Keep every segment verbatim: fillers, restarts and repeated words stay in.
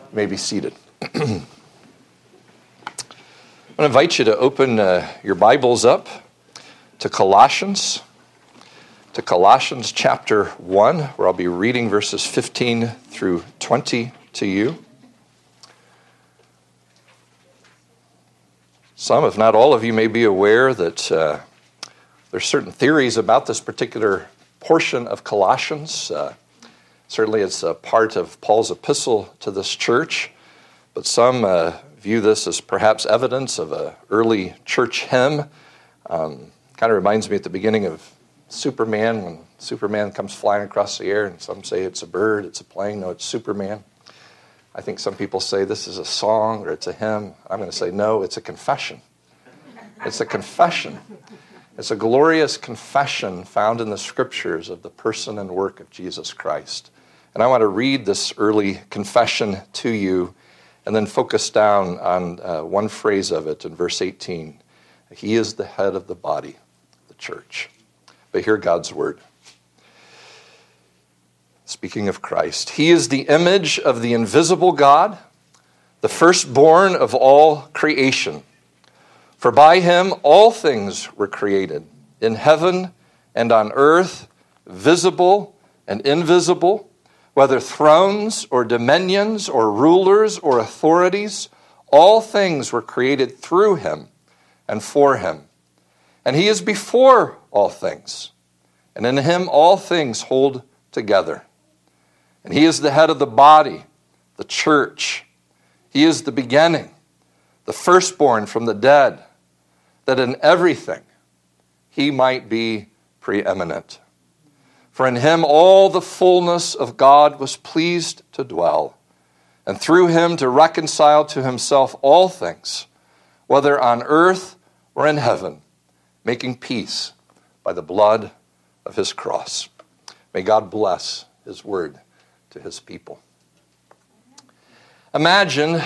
You may be seated. I want to invite you to open uh, your Bibles up to Colossians, to Colossians chapter one, where I'll be reading verses fifteen through twenty to you. Some, if not all of you, may be aware that uh, there's certain theories about this particular portion of Colossians. Uh, certainly it's a part of Paul's epistle to this church, but some uh, view this as perhaps evidence of an early church hymn. Um, kind of reminds me at the beginning of Superman, when Superman comes flying across the air, and some say it's a bird, it's a plane. No, it's Superman. I think some people say this is a song or it's a hymn. I'm going to say no, it's a confession. It's a confession. It's a glorious confession found in the scriptures of the person and work of Jesus Christ. And I want to read this early confession to you and then focus down on uh, one phrase of it in verse eighteen. He is the head of the body, the church. But hear God's word. Speaking of Christ, he is the image of the invisible God, the firstborn of all creation. For by him all things were created, in heaven and on earth, visible and invisible, whether thrones or dominions or rulers or authorities, all things were created through him and for him. And he is before all things, and in him all things hold together. And he is the head of the body, the church. He is the beginning, the firstborn from the dead, that in everything he might be preeminent. For in him all the fullness of God was pleased to dwell, and through him to reconcile to himself all things, whether on earth or in heaven, making peace by the blood of his cross. May God bless his word to his people. Imagine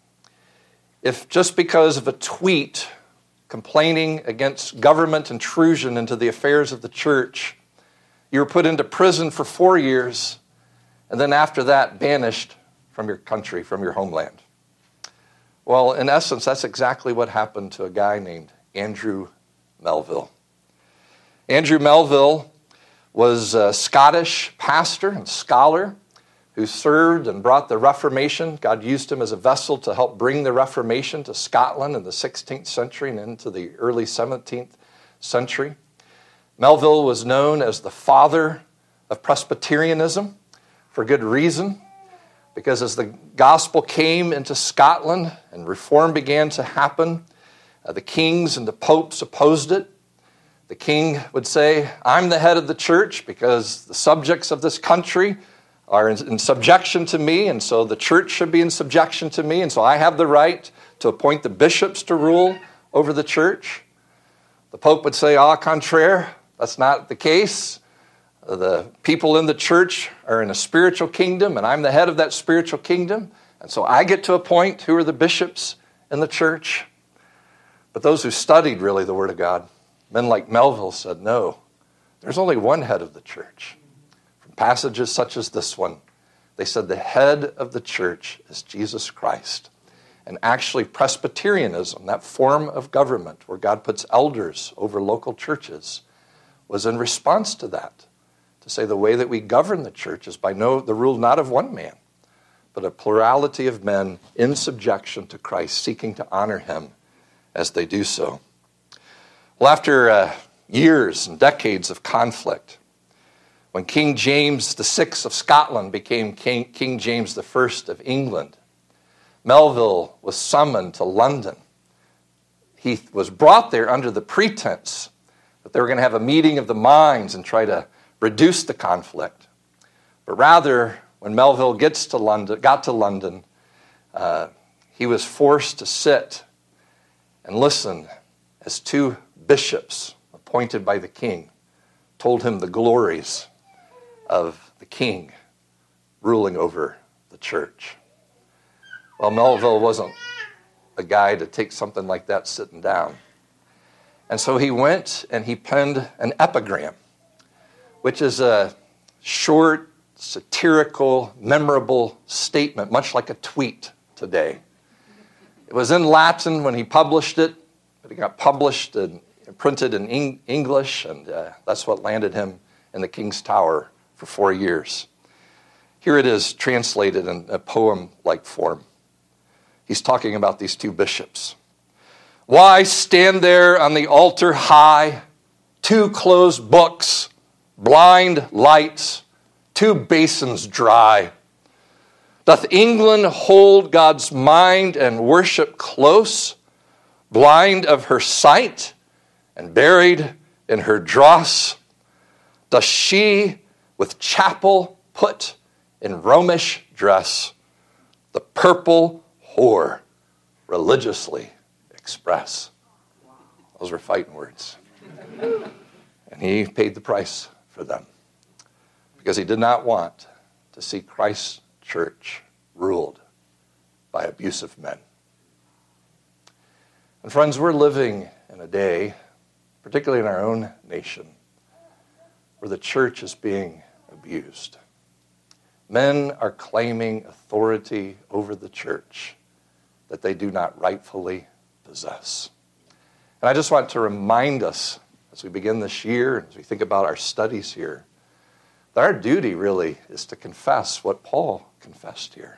if just because of a tweet complaining against government intrusion into the affairs of the church, you were put into prison for four years, and then after that, banished from your country, from your homeland. Well, in essence, that's exactly what happened to a guy named Andrew Melville. Andrew Melville was a Scottish pastor and scholar who served and brought the Reformation. God used him as a vessel to help bring the Reformation to Scotland in the sixteenth century and into the early seventeenth century. Melville was known as the father of Presbyterianism for good reason, because as the gospel came into Scotland and reform began to happen, uh, the kings and the popes opposed it. The king would say, I'm the head of the church because the subjects of this country are in, in subjection to me, and so the church should be in subjection to me, and so I have the right to appoint the bishops to rule over the church. The pope would say, au contraire, that's not the case. The people in the church are in a spiritual kingdom, and I'm the head of that spiritual kingdom, and so I get to appoint who are the bishops in the church. But those who studied really the Word of God, men like Melville, said, no, there's only one head of the church. From passages such as this one, they said the head of the church is Jesus Christ. And actually Presbyterianism, that form of government where God puts elders over local churches, was in response to that, to say the way that we govern the church is by no the rule not of one man, but a plurality of men in subjection to Christ, seeking to honor him as they do so. Well, after uh, years and decades of conflict, when King James the Sixth of Scotland became King, King James the First of England, Melville was summoned to London. He was brought there under the pretense that they were going to have a meeting of the minds and try to reduce the conflict. But rather, when Melville gets to London, got to London, uh, he was forced to sit and listen as two bishops appointed by the king told him the glories of the king ruling over the church. Well, Melville wasn't a guy to take something like that sitting down. And so he went and he penned an epigram, which is a short satirical, memorable statement, much like a tweet today. It was in Latin when he published it, but it got published and printed in Eng- English, and uh, that's what landed him in the King's Tower for four years. Here it is translated in a poem-like form. He's talking about these two bishops. Why stand there on the altar high, two closed books, blind lights, two basins dry? Doth England hold God's mind and worship close, blind of her sight and buried in her dross? Doth she with chapel put in Romish dress the purple whore religiously express? Those were fighting words. And he paid the price for them because he did not want to see Christ's church ruled by abusive men. And friends, we're living in a day, particularly in our own nation, where the church is being abused. Men are claiming authority over the church that they do not rightfully possess. And I just want to remind us as we begin this year, as we think about our studies here, that our duty really is to confess what Paul confessed here.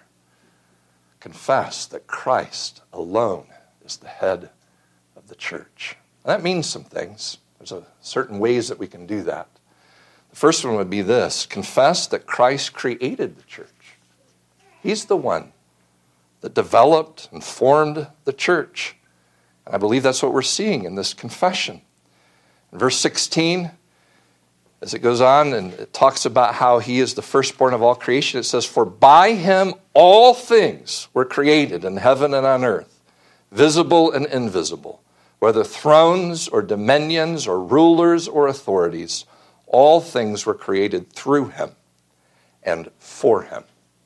Confess that Christ alone is the head of the church. And that means some things. There's a certain ways that we can do that. The first one would be this: confess that Christ created the church. He's the one that developed and formed the church. And I believe that's what we're seeing in this confession. In verse sixteen, as it goes on and it talks about how he is the firstborn of all creation, it says, for by him all things were created in heaven and on earth, visible and invisible, whether thrones or dominions or rulers or authorities, all things were created through him and for him.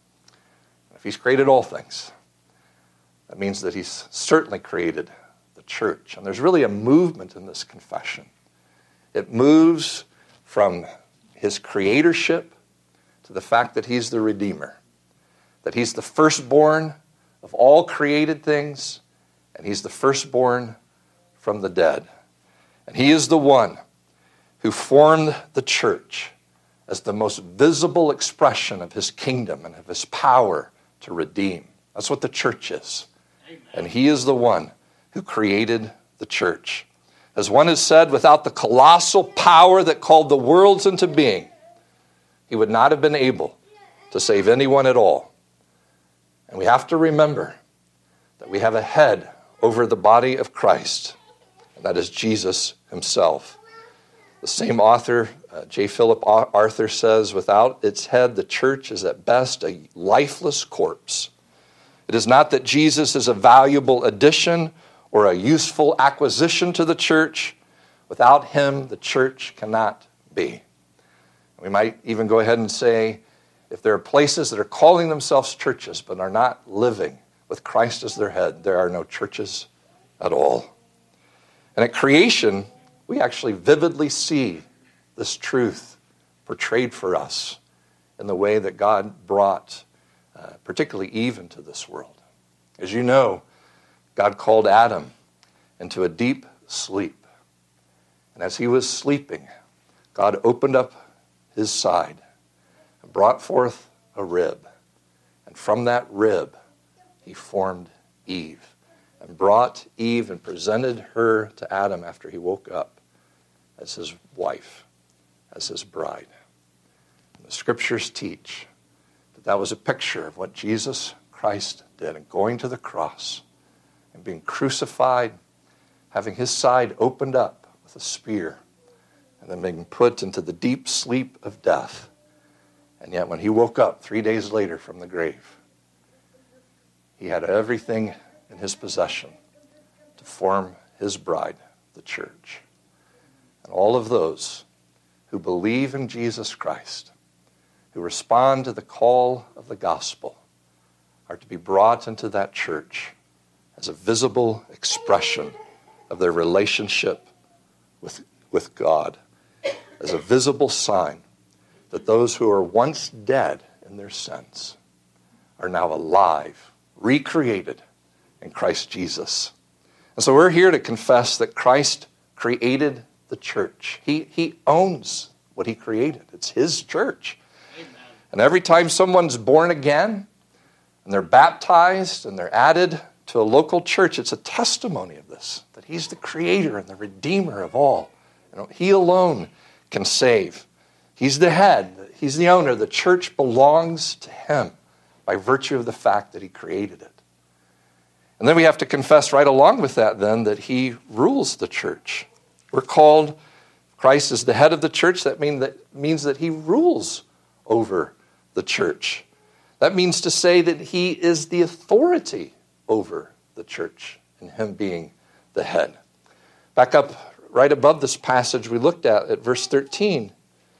If he's created all things, that means that he's certainly created the church. And there's really a movement in this confession. It moves from his creatorship to the fact that he's the Redeemer, that he's the firstborn of all created things, and he's the firstborn from the dead. And he is the one who formed the church as the most visible expression of his kingdom and of his power to redeem. That's what the church is. Amen. And he is the one who created the church. As one has said, without the colossal power that called the worlds into being, he would not have been able to save anyone at all. And we have to remember that we have a head over the body of Christ, and that is Jesus himself. The same author, uh, J. Philip Arthur, says, without its head, the church is at best a lifeless corpse. It is not that Jesus is a valuable addition or a useful acquisition to the church. Without him, the church cannot be. We might even go ahead and say, if there are places that are calling themselves churches but are not living with Christ as their head, there are no churches at all. And at creation, we actually vividly see this truth portrayed for us in the way that God brought, uh, particularly Eve, into this world. As you know, God called Adam into a deep sleep. And as he was sleeping, God opened up his side and brought forth a rib. And from that rib, he formed Eve and brought Eve and presented her to Adam after he woke up as his wife, as his bride. And the scriptures teach that that was a picture of what Jesus Christ did in going to the cross and being crucified, having his side opened up with a spear, and then being put into the deep sleep of death. And yet when he woke up three days later from the grave, he had everything in his possession to form his bride, the church. And all of those who believe in Jesus Christ, who respond to the call of the gospel, are to be brought into that church as a visible expression of their relationship with, with God, as a visible sign that those who were once dead in their sins are now alive, recreated in Christ Jesus. And so we're here to confess that Christ created the church. He, he owns what he created. It's his church. Amen. And every time someone's born again and they're baptized and they're added to a local church, it's a testimony of this, that he's the creator and the redeemer of all. You know, he alone can save. He's the head. He's the owner. The church belongs to him by virtue of the fact that he created it. And then we have to confess right along with that then that he rules the church. We're called, Christ is the head of the church. That, mean that means that he rules over the church. That means to say that he is the authority over the church, and him being the head. Back up right above this passage we looked at, at verse thirteen.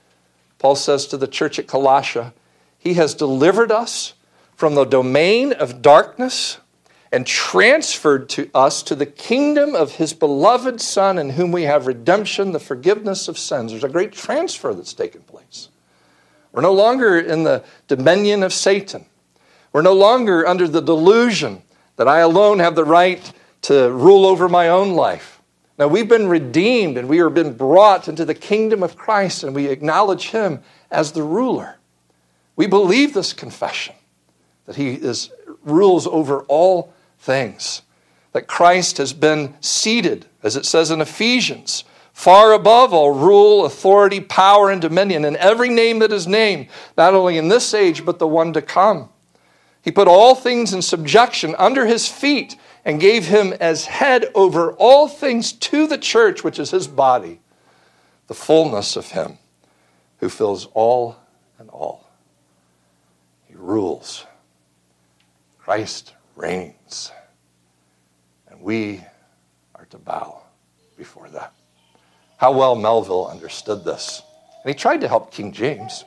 Paul says to the church at Colossia, he has delivered us from the domain of darkness and transferred to us to the kingdom of his beloved Son, in whom we have redemption, the forgiveness of sins. There's a great transfer that's taken place. We're no longer in the dominion of Satan. We're no longer under the delusion that I alone have the right to rule over my own life. Now, we've been redeemed and we have been brought into the kingdom of Christ, and we acknowledge him as the ruler. We believe this confession, that he is rules over all things, that Christ has been seated, as it says in Ephesians, far above all rule, authority, power, and dominion, and every name that is named, not only in this age, but the one to come. He put all things in subjection under his feet and gave him as head over all things to the church, which is his body, the fullness of him who fills all in all. He rules. Christ reigns. And we are to bow before that. How well Melville understood this. And he tried to help King James.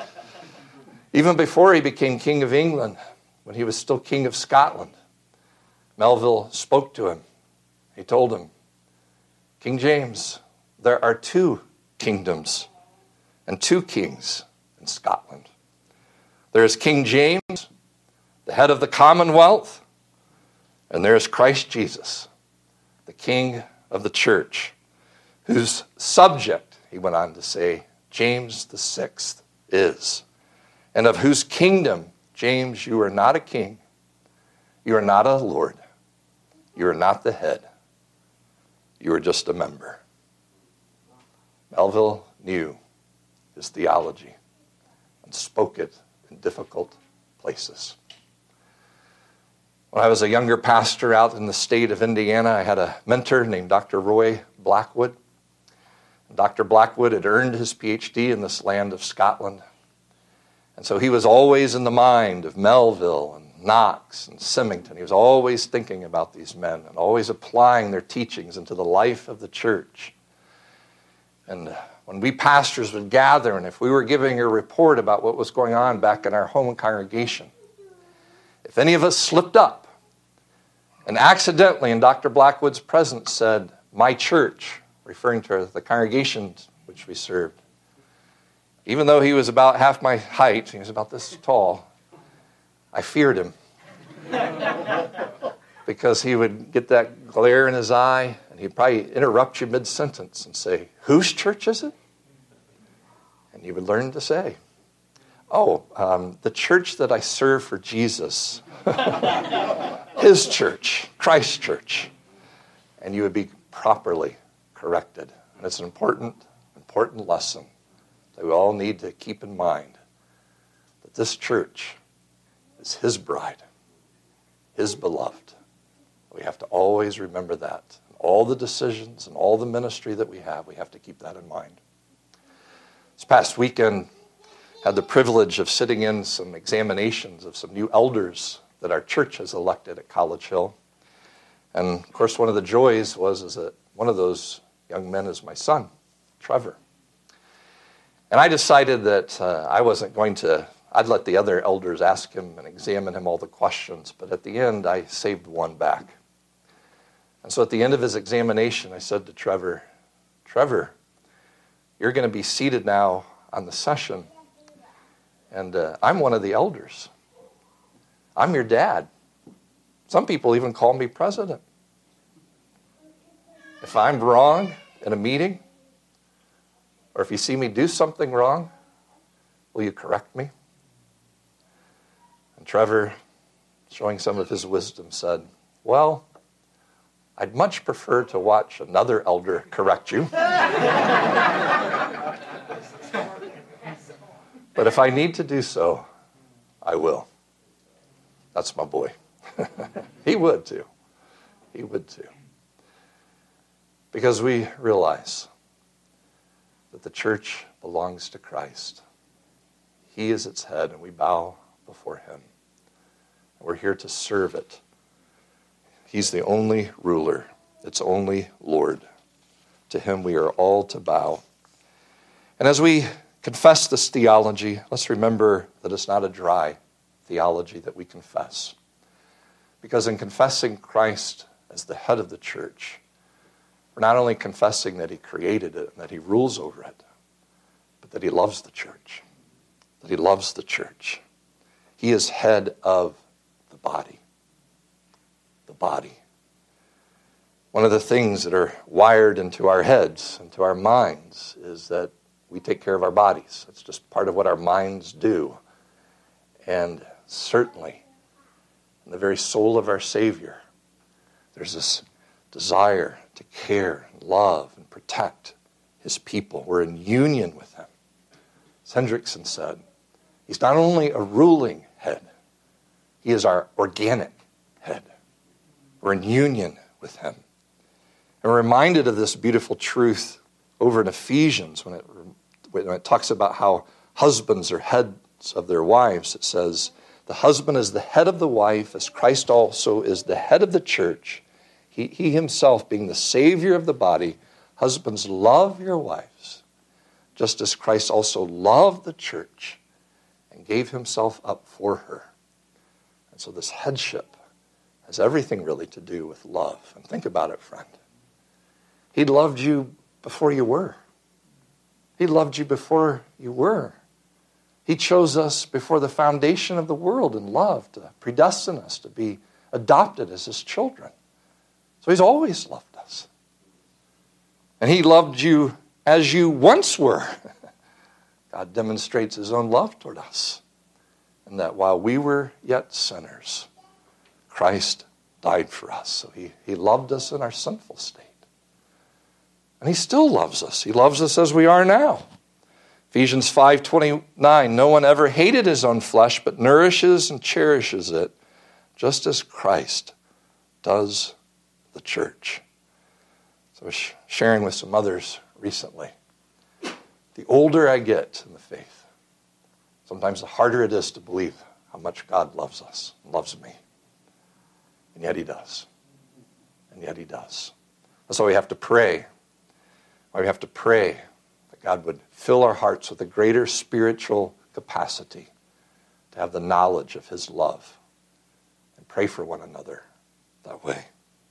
Even before he became King of England, when he was still King of Scotland, Melville spoke to him. He told him, King James, there are two kingdoms and two kings in Scotland. There is King James, the head of the Commonwealth, and there is Christ Jesus, the King of the church, whose subject, he went on to say, James the Sixth is, and of whose kingdom, James, you are not a king, you are not a lord, you are not the head, you are just a member. Melville knew his theology and spoke it in difficult places. When I was a younger pastor out in the state of Indiana, I had a mentor named Doctor Roy Blackwood. Doctor Blackwood had earned his P H D in this land of Scotland. And so he was always in the mind of Melville and Knox and Symington. He was always thinking about these men and always applying their teachings into the life of the church. And when we pastors would gather, and if we were giving a report about what was going on back in our home congregation, if any of us slipped up and accidentally in Doctor Blackwood's presence said, my church, referring to the congregation which we served, even though he was about half my height, he was about this tall, I feared him. Because he would get that glare in his eye, and he'd probably interrupt you mid-sentence and say, whose church is it? And you would learn to say, oh, um, the church that I serve for Jesus. His church, Christ's church. And you would be properly corrected. And it's an important, important lesson that we all need to keep in mind, that this church is his bride, his beloved. We have to always remember that. All the decisions and all the ministry that we have, we have to keep that in mind. This past weekend, I had the privilege of sitting in some examinations of some new elders that our church has elected at College Hill. And of course, one of the joys was is that one of those young men is my son, Trevor. And I decided that uh, I wasn't going to, I'd let the other elders ask him and examine him all the questions, but at the end, I saved one back. And so at the end of his examination, I said to Trevor, Trevor, you're going to be seated now on the session And uh, I'm one of the elders. I'm your dad. Some people even call me president. If I'm wrong in a meeting, or if you see me do something wrong, will you correct me? And Trevor, showing some of his wisdom, said, well, I'd much prefer to watch another elder correct you. But if I need to do so, I will. That's my boy. He would too. He would too. Because we realize that the church belongs to Christ. He is its head, and we bow before him. We're here to serve it. He's the only ruler, its only Lord. To him we are all to bow. And as we confess this theology, let's remember that it's not a dry theology that we confess. Because in confessing Christ as the head of the church, we're not only confessing that he created it and that he rules over it, but that he loves the church. That he loves the church. He is head of the body. The body. One of the things that are wired into our heads, into our minds, is that we take care of our bodies. It's just part of what our minds do. And certainly, in the very soul of our Savior, there's this desire to care and love and protect his people. We're in union with him. As Hendrickson said, he's not only a ruling head, he is our organic head. We're in union with him. And we're reminded of this beautiful truth over in Ephesians when it, when it talks about how husbands are heads of their wives. It says, the husband is the head of the wife, as Christ also is the head of the church. He, he himself being the Savior of the body. Husbands, love your wives, just as Christ also loved the church and gave himself up for her. And so this headship has everything really to do with love. And think about it, friend. He loved you before you were. He loved you before you were. He chose us before the foundation of the world in love to predestine us to be adopted as his children. So he's always loved us. And he loved you as you once were. God demonstrates his own love toward us. And that while we were yet sinners, Christ died for us. So he, he loved us in our sinful state. And he still loves us. He loves us as we are now. Ephesians five twenty-nine, no one ever hated his own flesh, but nourishes and cherishes it, just as Christ does the church. So I was sharing with some others recently. The older I get in the faith, sometimes the harder it is to believe how much God loves us, loves me. And yet he does. And yet he does. That's why we have to pray. Why we have to pray that God would fill our hearts with a greater spiritual capacity to have the knowledge of his love and pray for one another that way.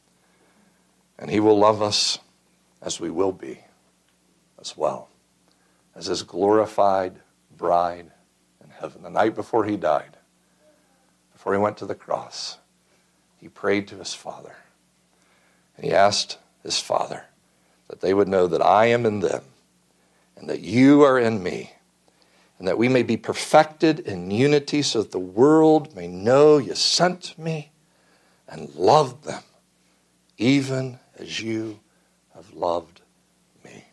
And he will love us as we will be as well, as his glorified bride in heaven. The night before he died, before he went to the cross, he prayed to his Father. And he asked his Father that they would know that I am in them and that you are in me, and that we may be perfected in unity so that the world may know you sent me and loved them, even as you have loved me.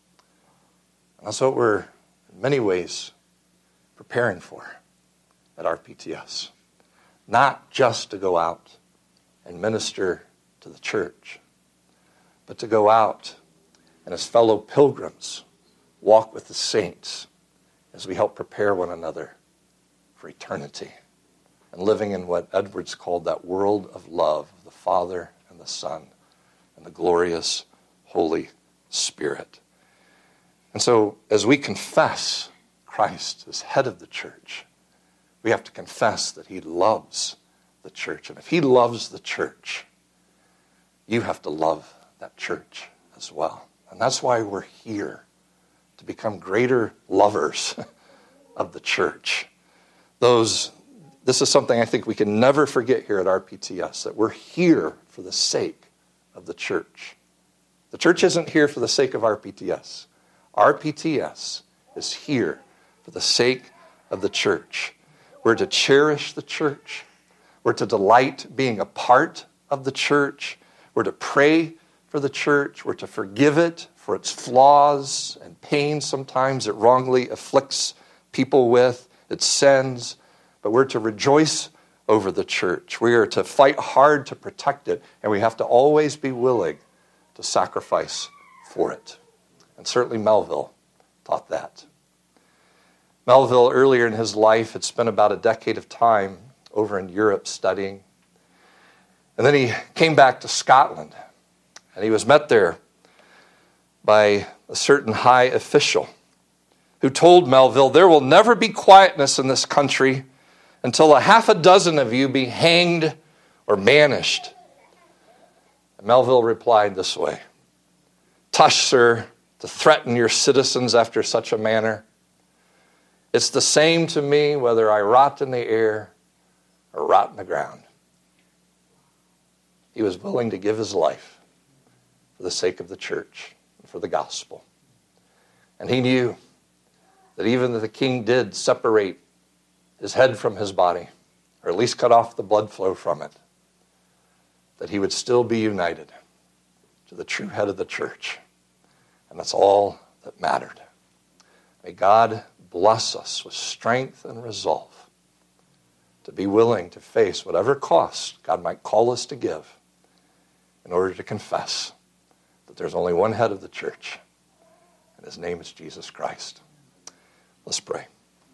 And that's what we're in many ways preparing for at R P T S. Not just to go out and minister to the church, but to go out and as fellow pilgrims walk with the saints as we help prepare one another for eternity and living in what Edwards called that world of love of the Father and the Son and the glorious Holy Spirit. And so as we confess Christ as head of the church, we have to confess that he loves the church. And if he loves the church, you have to love that church as well. And that's why we're here, to become greater lovers of the church those, this is something I think we can never forget here at R P T S, that we're here for the sake of the church. The church isn't here for the sake of R P T S. R P T S is here for the sake of the church. We're to cherish the church. We're to delight being a part of the church. We're to pray for the church. We're to forgive it for its flaws and pain sometimes it wrongly afflicts people with, its sins. But we're to rejoice over the church. We are to fight hard to protect it, and we have to always be willing to sacrifice for it. And certainly Melville taught that. Melville, earlier in his life, had spent about a decade of time over in Europe studying. And then he came back to Scotland, and he was met there by a certain high official who told Melville, "There will never be quietness in this country until a half a dozen of you be hanged or banished." And Melville replied this way, "Tush, sir, to threaten your citizens after such a manner. It's the same to me whether I rot in the air or rot in the ground." He was willing to give his life for the sake of the church and for the gospel. And he knew that even if the king did separate his head from his body, or at least cut off the blood flow from it, that he would still be united to the true head of the church. And that's all that mattered. May God bless us with strength and resolve to be willing to face whatever cost God might call us to give in order to confess that there's only one head of the church, and his name is Jesus Christ. Let's pray.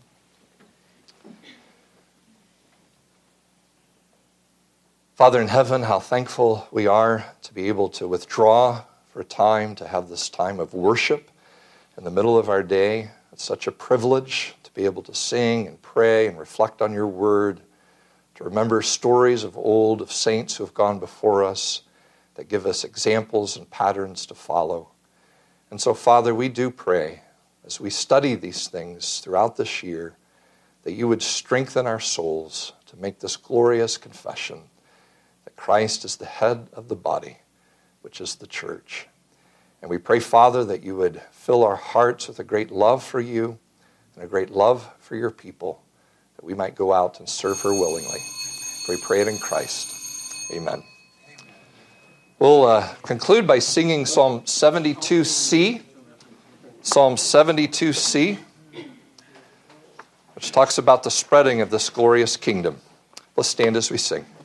Father in heaven, how thankful we are to be able to withdraw for a time, to have this time of worship in the middle of our day. It's such a privilege to be able to sing and pray and reflect on your word, to remember stories of old, of saints who have gone before us that give us examples and patterns to follow. And so, Father, we do pray as we study these things throughout this year that you would strengthen our souls to make this glorious confession that Christ is the head of the body, which is the church. And we pray, Father, that you would fill our hearts with a great love for you and a great love for your people, that we might go out and serve her willingly. We pray it in Christ. Amen. We'll uh, conclude by singing Psalm seventy-two C. Psalm seventy-two C, which talks about the spreading of this glorious kingdom. Let's stand as we sing.